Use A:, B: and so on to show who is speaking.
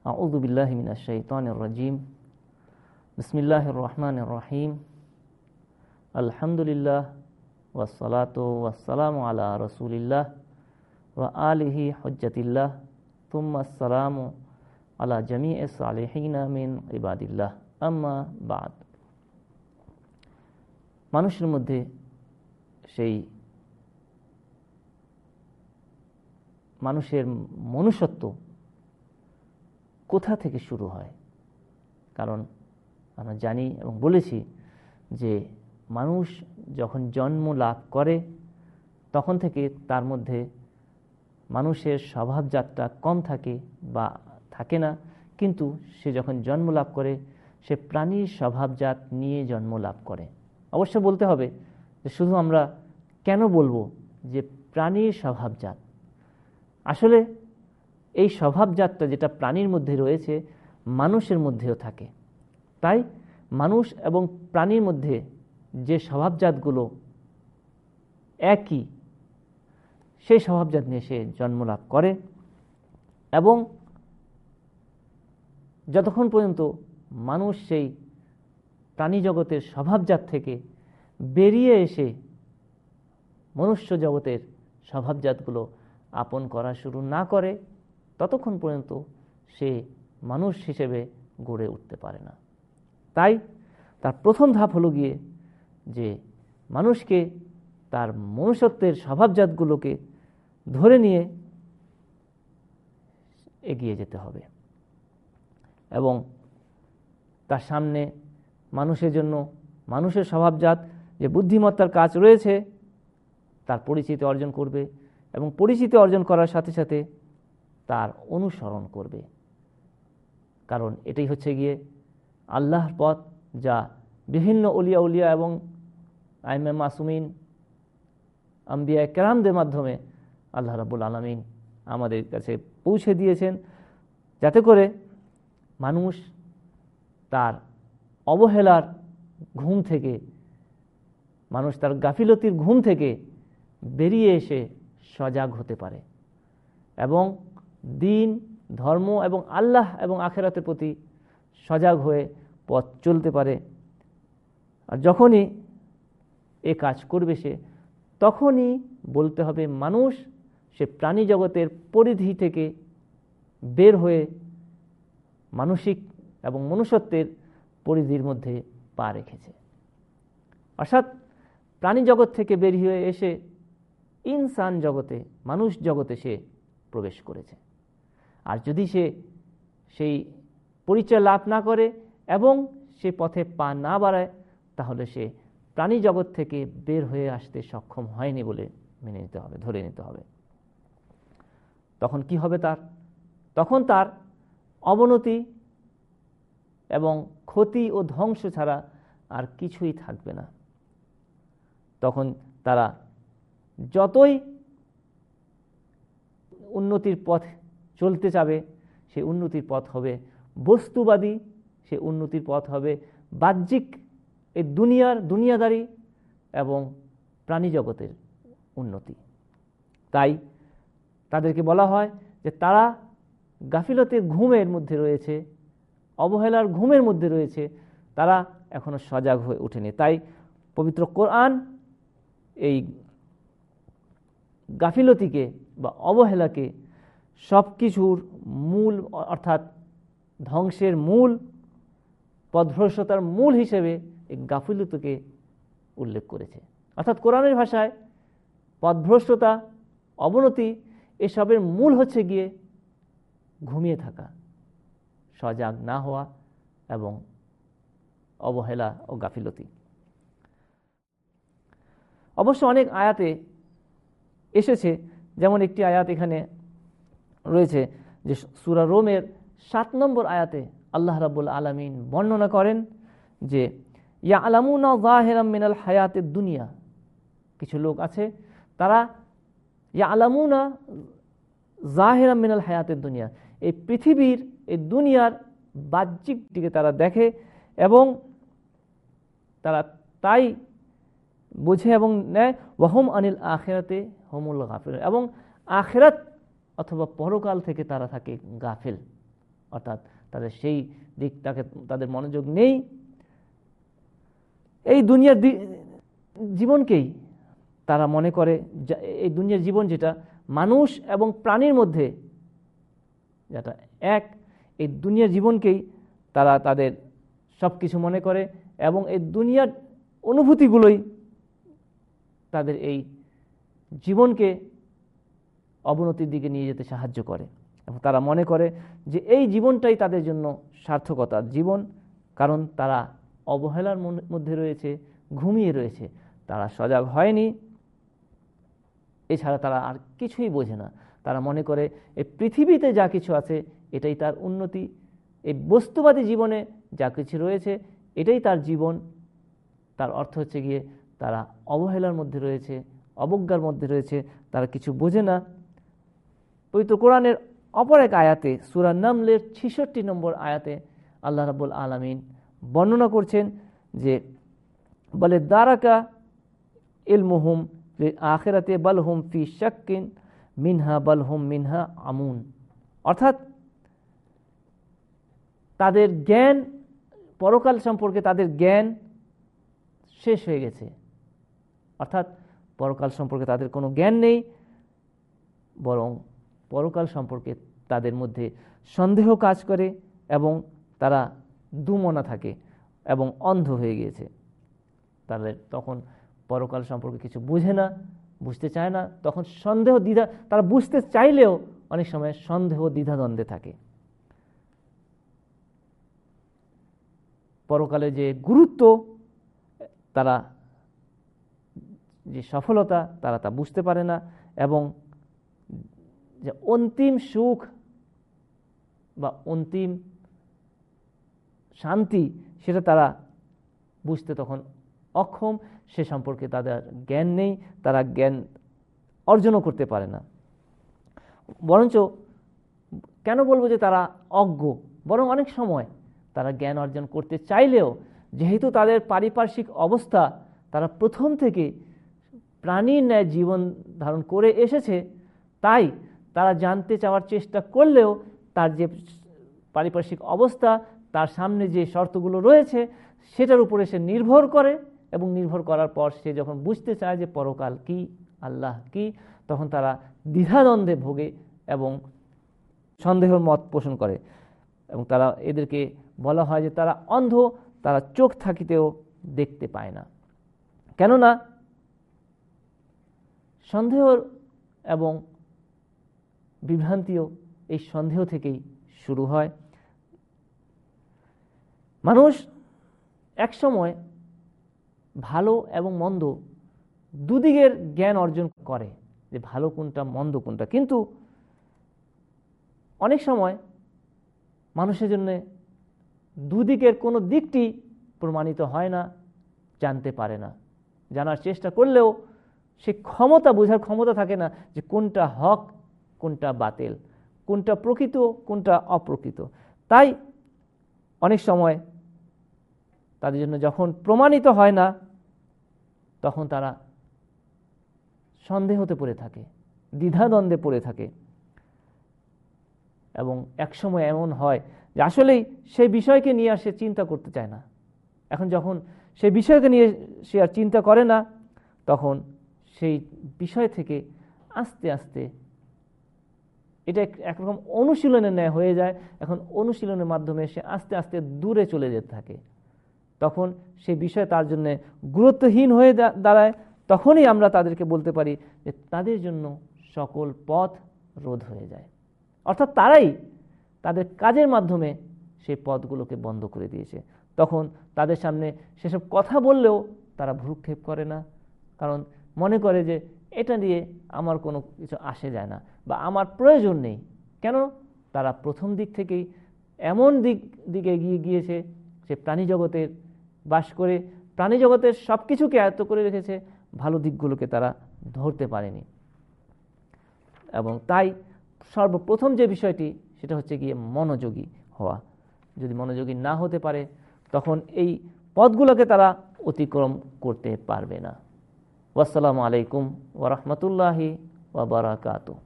A: আউযু বিল্লাহি মিনাশ শাইতানির রাজিম। বিসমিল্লাহির রহমানির রহিম। আলহামদুলিল্লাহ ওয়াসসালাতু ওয়াসসালামু আলা রাসূলিল্লাহ ওয়া আলিহি হুজ্জাতিল্লাহ তুম্মা আসসালামু আলা জামিইস সালিহিনা মিন ইবাদিল্লাহ, আম্মা বাদ। মানুষের মধ্যে সেই মানুষের মনুষ্যত্ব কোথা থেকে শুরু হয়? কারণ আমরা জানি এবং বলেছি যে মানুষ যখন জন্ম লাভ করে তখন থেকে তার মধ্যে মানুষের স্বভাবজাতটা কম থাকে বা থাকে না, কিন্তু সে যখন জন্ম লাভ করে সে প্রাণীর স্বভাবজাত নিয়ে জন্ম লাভ করে। অবশ্য বলতে হবে যে শুধু আমরা কেন বলবো যে প্রাণীর স্বভাবজাত, আসলে এই স্বভাবজাতটা যেটা প্রাণীর মধ্যে রয়েছে মানুষের মধ্যেও থাকে। তাই মানুষ এবং প্রাণীর মধ্যে যে স্বভাবজাতগুলো একই, সেই স্বভাবজাত নিয়ে সে জন্ম লাভ করে এবং যতক্ষণ পর্যন্ত মানুষ সেই প্রাণী জগতের স্বভাবজাত থেকে বেরিয়ে এসে মনুষ্য জগতের স্বভাবজাতগুলো আপন করা শুরু না করে ততক্ষণ পর্যন্ত সে মানুষ হিসেবে গড়ে উঠতে পারে না। তাই তার প্রথম ধাপ হলো গিয়ে যে মানুষকে তার মনুষ্যত্বের স্বভাবজাতগুলোকে ধরে নিয়ে এগিয়ে যেতে হবে এবং তার সামনে মানুষের জন্য মানুষের স্বভাবজাত যে বুদ্ধিমত্তার কাজ রয়েছে তার পরিচিতি অর্জন করবে এবং পরিচিতি অর্জন করার সাথে সাথে তার অনুসরণ করবে। কারণ এটাই হচ্ছে গিয়ে আল্লাহর পথ, যা বিভিন্ন অলিয়া উলিয়া এবং আইমে মাসুমিন আম্বিয়া কেরামদের মাধ্যমে আল্লাহ রাব্বুল আলামিন আমাদের কাছে পৌঁছে দিয়েছেন, যাতে করে মানুষ তার অবহেলার ঘুম থেকে, মানুষ তার গাফিলতির ঘুম থেকে বেরিয়ে এসে সজাগ হতে পারে এবং দিন, ধর্ম এবং আল্লাহ এবং আখিরাতের প্রতি সজাগ হয়ে পথ চলতে পারে। আর যখনই এ কাজ করবে সে, তখনই বলতে হবে মানুষ সে প্রাণী জগতের পরিধি থেকে বের হয়ে মানসিক এবং মনুষ্যত্বের পরিধির মধ্যে পা রেখেছে। অর্থাৎ প্রাণী জগৎ থেকে বের হয়ে এসে ইনসান জগতে, মানুষ জগতে সে প্রবেশ করেছে। আর যদি সে সেই পরিচয় লাভ না করে এবং সে পথে পা না বাড়ায়, তাহলে সে প্রাণী জগৎ থেকে বের হয়ে আসতে সক্ষম হয়নি বলে মেনে নিতে হবে, ধরে নিতে হবে। তখন কি হবে তার? তখন তার অবনতি এবং ক্ষতি ও ধ্বংস ছাড়া আর কিছুই থাকবে না। তখন তারা যতই উন্নতির পথ চলতে যাবে, সেই উন্নতির পথ হবে বস্তুবাদী, সেই উন্নতির পথ হবে বাহ্যিক, এই দুনিয়াদারি এবং প্রাণী জগতের উন্নতি। তাই তাদেরকে বলা হয় যে তারা গাফিলতের ঘুমের মধ্যে রয়েছে, অবহেলার ঘুমের মধ্যে রয়েছে, তারা এখনো সজাগ হয়ে ওঠেনি। তাই পবিত্র কোরআন এই গাফিলতিকে বা অবহেলাকে সব কিছুর মূল, অর্থাৎ ধ্বংসের মূল, পথভ্রষ্টতার মূল হিসেবে এই গাফিলতিকে উল্লেখ করেছে। অর্থাৎ কোরআনের ভাষায় পথভ্রষ্টতা, অবনতি এসবের মূল হচ্ছে গিয়ে ঘুমিয়ে থাকা, সজাগ না হওয়া এবং অবহেলা ও গাফিলতি। অবশ্য অনেক আয়াতে এসেছে, যেমন একটি আয়াত এখানে রয়েছে যে সূরা রোমের 7 নম্বর আয়াতে আল্লাহ রাব্বুল আলামিন বর্ণনা করেন যে ইয়ালামুনা যাহিরাম মিনাল হায়াতিদ দুনিয়া, কিছু লোক আছে তারা ইয়ালামুনা যাহিরাম মিনাল হায়াতিদ দুনিয়া, এই পৃথিবীর, এই দুনিয়ার বাহ্যিক দিকে তারা দেখে এবং তারা তাই বুঝে এবং নেয়। ওয়াহুম আনিল আখিরাতে হুমুল গাফিলুন, এবং আখিরাত অথবা পরকাল থেকে তারা থাকে গাফিল। অর্থাৎ তাদের সেই দিকটাকে তাদের মনোযোগ নেই। এই দুনিয়ার জীবনকেই তারা মনে করে, এই দুনিয়ার জীবন যেটা মানুষ এবং প্রাণীর মধ্যে যেটা এক, এই দুনিয়ার জীবনকেই তারা তাদের সব কিছু মনে করে এবং এই দুনিয়ার অনুভূতিগুলোই তাদের এই জীবনকে অবনতির দিকে নিয়ে যেতে সাহায্য করে। এবং তারা মনে করে যে এই জীবনটাই তাদের জন্য সার্থকতার জীবন, কারণ তারা অবহেলার মধ্যে রয়েছে, ঘুমিয়ে রয়েছে, তারা সজাগ হয়নি, এছাড়া তারা আর কিছুই বোঝে না। তারা মনে করে এই পৃথিবীতে যা কিছু আছে এটাই তার উন্নতি, এই বস্তুবাদী জীবনে যা কিছু রয়েছে এটাই তার জীবন। তার অর্থ হচ্ছে গিয়ে তারা অবহেলার মধ্যে রয়েছে, অবজ্ঞার মধ্যে রয়েছে, তারা কিছু বোঝে না। পবিত্র কোরআনের অপর এক আয়াতে, সূরা নামলের ৬৬ নম্বর আয়াতে আল্লাহ রাব্বুল আলামিন বর্ণনা করছেন যে বলে দারাকা ইলমুহুম লিল আখিরাতে বাল হুম ফি শাক্কিন মিনহা বাল হুম মিনহা আমুন। অর্থাৎ তাদের জ্ঞান, পরকাল সম্পর্কে তাদের জ্ঞান শেষ হয়ে গেছে, অর্থাৎ পরকাল সম্পর্কে তাদের কোনো জ্ঞান নেই, বরং পরকাল সম্পর্কে তাদের মধ্যে সন্দেহ কাজ করে এবং তারা দুমনা থাকে এবং অন্ধ হয়ে গিয়েছে। তাদের তখন পরকাল সম্পর্কে কিছু বুঝে না, বুঝতে চায় না, তখন সন্দেহ দ্বিধা, তারা বুঝতে চাইলেও অনেক সময় সন্দেহ দ্বিধাদ্বন্দ্বে থাকে। পরকালে যে গুরুত্ব, তারা যে সফলতা, তারা তা বুঝতে পারে না এবং যে অন্তিম সুখ বা অন্তিম শান্তি সেটা তারা বুঝতে তখন অক্ষম, সে সম্পর্কে তাদের জ্ঞান নেই, তারা জ্ঞান অর্জনও করতে পারে না। বরঞ্চ কেন বলবো যে তারা অজ্ঞ, বরং অনেক সময় তারা জ্ঞান অর্জন করতে চাইলেও যেহেতু তাদের পারিপার্শ্বিক অবস্থা, তারা প্রথম থেকে প্রাণীর ন্যায় জীবন ধারণ করে এসেছে, তাই তারা জানতে চাওয়ার চেষ্টা করলেও তার যে পারিপার্শ্বিক অবস্থা, তার সামনে যে শর্তগুলো রয়েছে সেটার উপরে সে নির্ভর করে এবং নির্ভর করার পর সে যখন বুঝতে চায় যে পরকাল কি, আল্লাহ কি, তখন তারা দ্বিধাদ্বন্দ্বে ভোগে এবং সন্দেহের মত পোষণ করে এবং তারা, এদেরকে বলা হয় যে তারা অন্ধ, তারা চোখ থাকিতেও দেখতে পায় না। কেননা সন্দেহ এবং বিভ্রান্তিও এই সন্দেহ থেকেই শুরু হয়। মানুষ একসময় ভালো এবং মন্দ দুদিকের জ্ঞান অর্জন করে যে ভালো কোনটা মন্দ কোনটা, কিন্তু অনেক সময় মানুষের জন্য দুদিকের কোনো দিকটি প্রমাণিত হয় না, জানতে পারে না, জানার চেষ্টা করলেও সে ক্ষমতা, বোঝার ক্ষমতা থাকে না যে কোনটা হক কোনটা বাতিল, কোনটা প্রকৃত কোনটা অপ্রকৃত। তাই অনেক সময় তাদের জন্য যখন প্রমাণিত হয় না তখন তারা সন্দেহতে পড়ে থাকে, দ্বিধাদ্বন্দ্বে পড়ে থাকে এবং একসময় এমন হয় যে আসলেই সেই বিষয়কে নিয়ে আর সে চিন্তা করতে চায় না। এখন যখন সেই বিষয়কে নিয়ে সে আর চিন্তা করে না, তখন সেই বিষয় থেকে আস্তে আস্তে এটা একরকম অনুশীলনের ন্যায় হয়ে যায়। এখন অনুশীলনের মাধ্যমে সে আস্তে আস্তে দূরে চলে যেতে থাকে, তখন সেই বিষয় তার জন্য গুরুত্বহীন হয়ে দাঁড়ায়। তখনই আমরা তাদেরকে বলতে পারি যে তাদের জন্য সকল পথ রোধ হয়ে যায়, অর্থাৎ তারাই তাদের কাজের মাধ্যমে সেই পথগুলোকে বন্ধ করে দিয়েছে। তখন তাদের সামনে সেসব কথা বললেও তারা ভ্রুক্ষেপ করে না, কারণ মনে করে যে এটা নিয়ে আমার কোনো কিছু আসে যায় না বা আমার প্রয়োজন নেই। কেন? তারা প্রথম দিক থেকেই এমন দিকে এগিয়ে গিয়েছে, সে প্রাণী জগতের বাস করে প্রাণী জগতের সব কিছুকে আয়ত্ত করে রেখেছে, ভালো দিকগুলোকে তারা ধরতে পারেনি। এবং তাই সর্বপ্রথম যে বিষয়টি সেটা হচ্ছে গিয়ে মনোযোগী হওয়া। যদি মনোযোগী না হতে পারে তখন এই পথগুলোকে তারা অতিক্রম করতে পারবে না। ওয়াসসালামু আলাইকুম ওয়া রাহমাতুল্লাহি ওয়া বারাকাতুহু।